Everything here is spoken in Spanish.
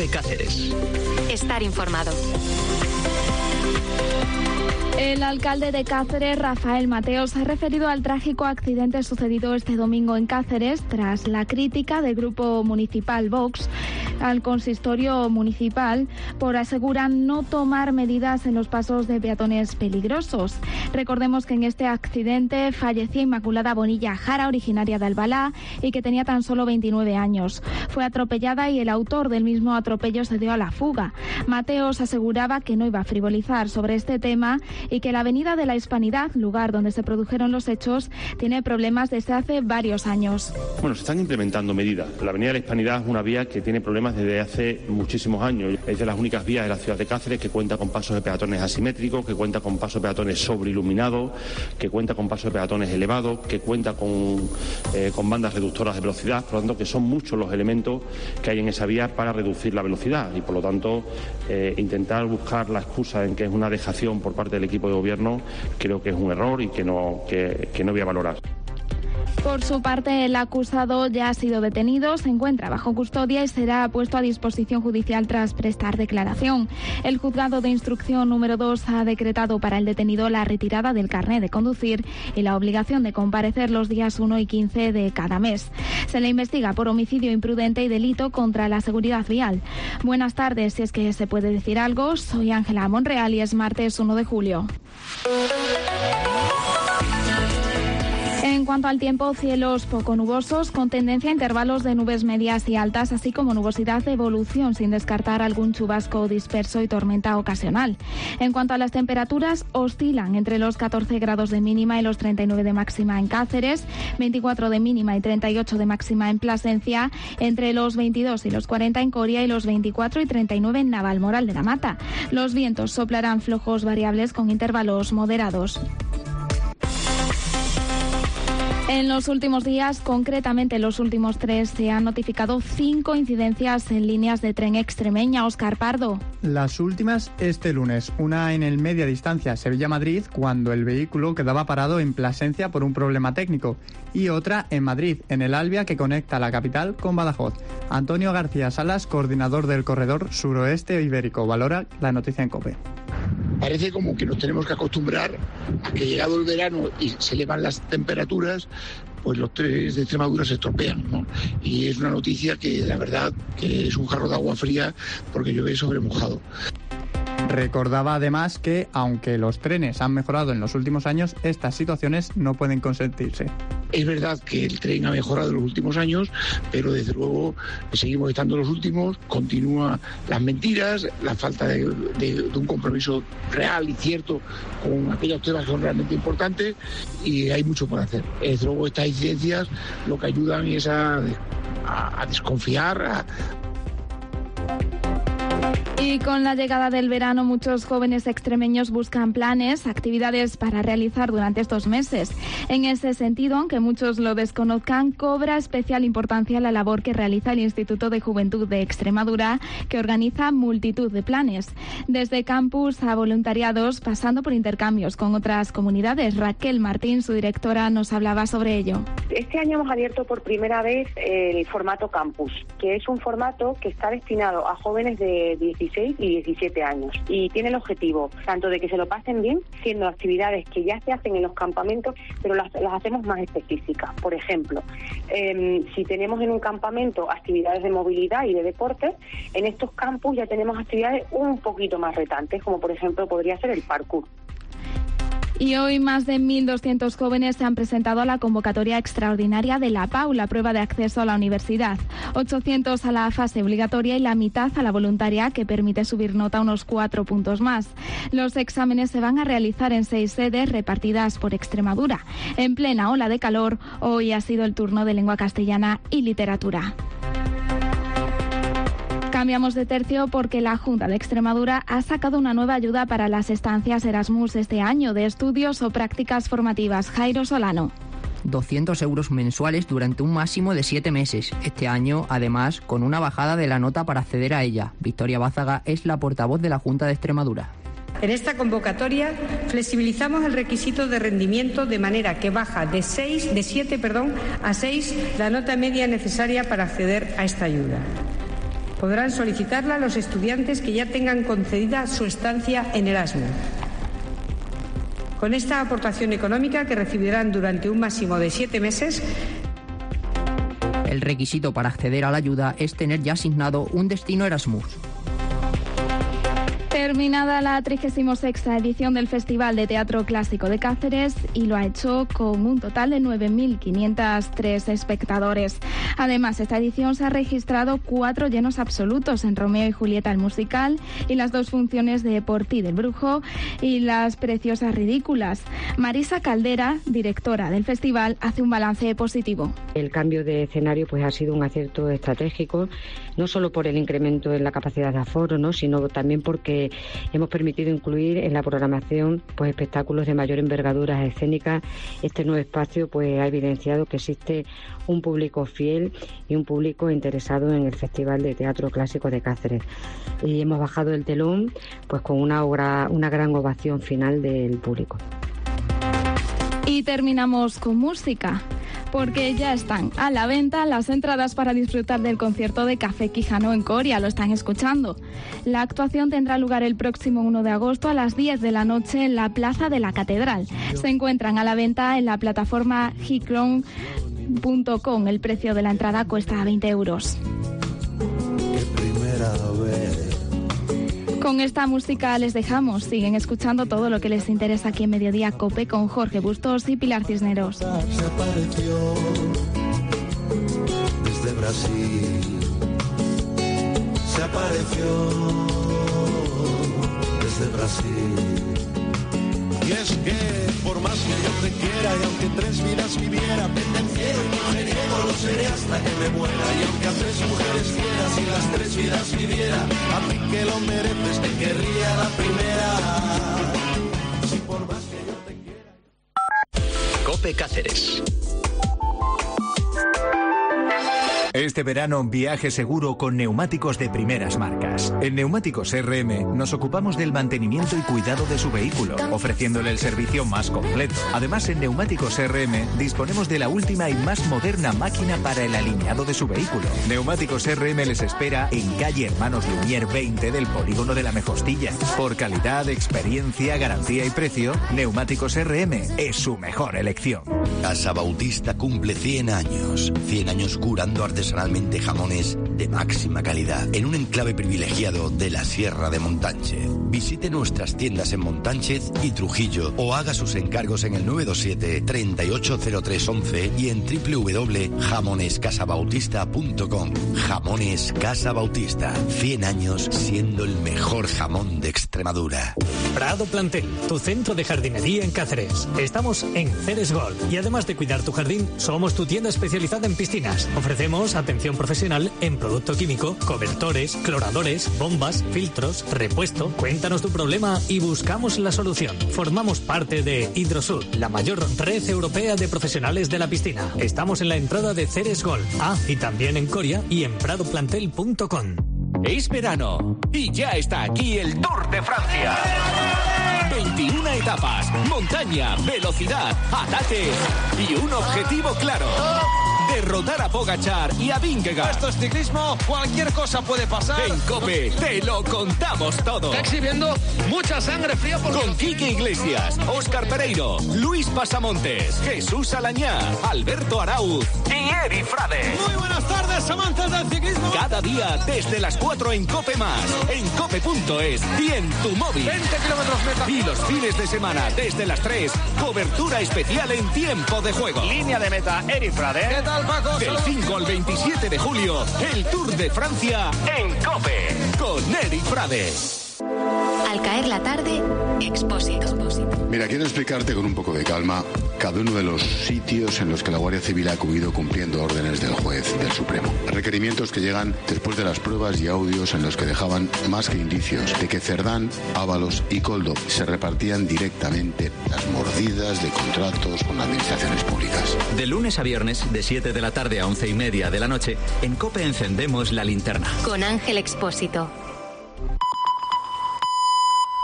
COPE Cáceres. Estar informado. El alcalde de Cáceres, Rafael Mateo, se ha referido al trágico accidente sucedido este domingo en Cáceres tras la crítica del grupo municipal Vox al consistorio municipal por, aseguran, no tomar medidas en los pasos de peatones peligrosos. Recordemos que en este accidente fallecía Inmaculada Bonilla Jara, originaria de Albalá, y que tenía tan solo 29 años. Fue atropellada y el autor del mismo atropello se dio a la fuga. Mateos aseguraba que no iba a frivolizar sobre este tema y que la Avenida de la Hispanidad, lugar donde se produjeron los hechos, tiene problemas desde hace varios años. Bueno, se están implementando medidas. La Avenida de la Hispanidad es una vía que tiene problemas desde hace muchísimos años. Es de las únicas vías de la ciudad de Cáceres que cuenta con pasos de peatones asimétricos, que cuenta con pasos de peatones sobreiluminados, que cuenta con pasos de peatones elevados, que cuenta con bandas reductoras de velocidad. Por lo tanto, que son muchos los elementos que hay en esa vía para reducir la velocidad y, por lo tanto, intentar buscar la excusa en que es una dejación por parte del equipo de gobierno, creo que es un error y que no voy a valorar. Por su parte, el acusado ya ha sido detenido, se encuentra bajo custodia y será puesto a disposición judicial tras prestar declaración. El juzgado de instrucción número 2 ha decretado para el detenido la retirada del carné de conducir y la obligación de comparecer los días 1 y 15 de cada mes. Se le investiga por homicidio imprudente y delito contra la seguridad vial. Buenas tardes, si es que se puede decir algo. Soy Ángela Monreal y es martes 1 de julio. En cuanto al tiempo, cielos poco nubosos, con tendencia a intervalos de nubes medias y altas, así como nubosidad de evolución, sin descartar algún chubasco disperso y tormenta ocasional. En cuanto a las temperaturas, oscilan entre los 14 grados de mínima y los 39 de máxima en Cáceres, 24 de mínima y 38 de máxima en Plasencia, entre los 22 y los 40 en Coria y los 24 y 39 en Navalmoral de la Mata. Los vientos soplarán flojos variables con intervalos moderados. En los últimos días, concretamente los últimos 3, se han notificado 5 incidencias en líneas de tren extremeña. Óscar Pardo. Las últimas este lunes, una en el media distancia Sevilla-Madrid, cuando el vehículo quedaba parado en Plasencia por un problema técnico, y otra en Madrid, en el Albia, que conecta la capital con Badajoz. Antonio García Salas, coordinador del corredor suroeste ibérico, valora la noticia en COPE. Parece como que nos tenemos que acostumbrar a que llegado el verano y se elevan las temperaturas, pues los trenes de Extremadura se estropean, ¿no? Y es una noticia que la verdad que es un jarro de agua fría porque llueve sobre mojado. Recordaba además que, aunque los trenes han mejorado en los últimos años, estas situaciones no pueden consentirse. Es verdad que el tren ha mejorado en los últimos años, pero desde luego seguimos estando los últimos, continúan las mentiras, la falta de un compromiso real y cierto con aquellos temas que son realmente importantes, y hay mucho por hacer. Desde luego estas incidencias lo que ayudan es a desconfiar, Y con la llegada del verano, muchos jóvenes extremeños buscan planes, actividades para realizar durante estos meses. En ese sentido, aunque muchos lo desconozcan, cobra especial importancia la labor que realiza el Instituto de Juventud de Extremadura, que organiza multitud de planes, desde campus a voluntariados, pasando por intercambios con otras comunidades. Raquel Martín, su directora, nos hablaba sobre ello. Este año hemos abierto por primera vez el formato campus, que es un formato que está destinado a jóvenes de 16 y 17 años, y tiene el objetivo tanto de que se lo pasen bien, siendo actividades que ya se hacen en los campamentos, pero las hacemos más específicas. Por ejemplo, si tenemos en un campamento actividades de movilidad y de deporte, en estos campus ya tenemos actividades un poquito más retantes, como por ejemplo podría ser el parkour. Y hoy más de 1.200 jóvenes se han presentado a la convocatoria extraordinaria de la PAU, la prueba de acceso a la universidad. 800 a la fase obligatoria y la mitad a la voluntaria, que permite subir nota unos 4 puntos más. Los exámenes se van a realizar en 6 sedes repartidas por Extremadura. En plena ola de calor, hoy ha sido el turno de lengua castellana y literatura. Cambiamos de tercio porque la Junta de Extremadura ha sacado una nueva ayuda para las estancias Erasmus este año de estudios o prácticas formativas. Jairo Solano. 200 euros mensuales durante un máximo de 7 meses. Este año, además, con una bajada de la nota para acceder a ella. Victoria Bázaga es la portavoz de la Junta de Extremadura. En esta convocatoria flexibilizamos el requisito de rendimiento de manera que baja de 7 a 6 la nota media necesaria para acceder a esta ayuda. Podrán solicitarla los estudiantes que ya tengan concedida su estancia en Erasmus. Con esta aportación económica, que recibirán durante un máximo de 7 meses, el requisito para acceder a la ayuda es tener ya asignado un destino Erasmus. Terminada la 36ª edición del Festival de Teatro Clásico de Cáceres, y lo ha hecho con un total de 9.503 espectadores. Además, esta edición se ha registrado 4 llenos absolutos en Romeo y Julieta el musical y las 2 funciones de Por ti del Brujo y Las Preciosas Ridículas. Marisa Caldera, directora del festival, hace un balance positivo. El cambio de escenario ha sido un acierto estratégico, no solo por el incremento en la capacidad de aforo, sino también porque hemos permitido incluir en la programación espectáculos de mayor envergadura escénica. Este nuevo espacio ha evidenciado que existe un público fiel y un público interesado en el Festival de Teatro Clásico de Cáceres. Y hemos bajado el telón con una gran ovación final del público. Y terminamos con música, porque ya están a la venta las entradas para disfrutar del concierto de Café Quijano en Coria, lo están escuchando. La actuación tendrá lugar el próximo 1 de agosto a las 10 de la noche en la Plaza de la Catedral. Se encuentran a la venta en la plataforma gicron.com. El precio de la entrada cuesta 20 euros. Con esta música les dejamos. Siguen escuchando todo lo que les interesa aquí en Mediodía Cope con Jorge Bustos y Pilar Cisneros. Se apareció desde Brasil. Se apareció desde Brasil. Y es que por más que yo te quiera y aunque 3 vidas viviera, pendenciero y mujeriego lo seré hasta que me muera. Y aunque a 3 mujeres fieras y las 3 vidas viviera, a ti que lo mereces te querría la primera. Si por más que yo te quiera. Cope Cáceres. Este verano, viaje seguro con neumáticos de primeras marcas. En Neumáticos RM nos ocupamos del mantenimiento y cuidado de su vehículo, ofreciéndole el servicio más completo. Además, en Neumáticos RM disponemos de la última y más moderna máquina para el alineado de su vehículo. Neumáticos RM les espera en calle Hermanos Lumière 20 del Polígono de la Mejostilla. Por calidad, experiencia, garantía y precio, Neumáticos RM es su mejor elección. Casa Bautista cumple 100 años. 100 años curando artesanalmente jamones de máxima calidad en un enclave privilegiado de la Sierra de Montánchez. Visite nuestras tiendas en Montánchez y Trujillo o haga sus encargos en el 927 380311 y en www.jamonescasabautista.com. Jamones Casa Bautista. 100 años siendo el mejor jamón de Extremadura. Prado Plantel, tu centro de jardinería en Cáceres. Estamos en Ceres Golf y además de cuidar tu jardín, somos tu tienda especializada en piscinas. Ofrecemos atención profesional en producto químico, cobertores, cloradores, bombas, filtros, repuesto. Cuéntanos tu problema y buscamos la solución. Formamos parte de Hidrosud, la mayor red europea de profesionales de la piscina. Estamos en la entrada de Ceres Golf. Y también en Coria y en pradoplantel.com. Es verano y ya está aquí el Tour de Francia. 21 etapas, montaña, velocidad, ataque y un objetivo claro. Derrotar a Pogačar y a Vingegaard. Esto es ciclismo, cualquier cosa puede pasar. En COPE te lo contamos todo. Está exhibiendo mucha sangre fría con Quique Iglesias, Óscar Pereiro, Luis Pasamontes, Jesús Alañá, Alberto Arauz y Eri Frade. Muy buenas tardes, amantes del ciclismo. Cada día desde las 4 en COPE+, en cope.es y en tu móvil. 20 kilómetros meta. Y los fines de semana desde las 3, cobertura especial en tiempo de juego. Línea de meta, Eri Frade. ¿Qué tal, Paco? Del 5 al 27 de julio, el Tour de Francia en COPE, con Eri Frade. Al caer la tarde, Expósito. Mira, quiero explicarte con un poco de calma cada uno de los sitios en los que la Guardia Civil ha acudido cumpliendo órdenes del juez del Supremo. Requerimientos que llegan después de las pruebas y audios en los que dejaban más que indicios de que Cerdán, Ábalos y Koldo se repartían directamente las mordidas de contratos con administraciones públicas. De lunes a viernes, de 7 de la tarde a 11:30 de la noche, en COPE encendemos la linterna. Con Ángel Expósito.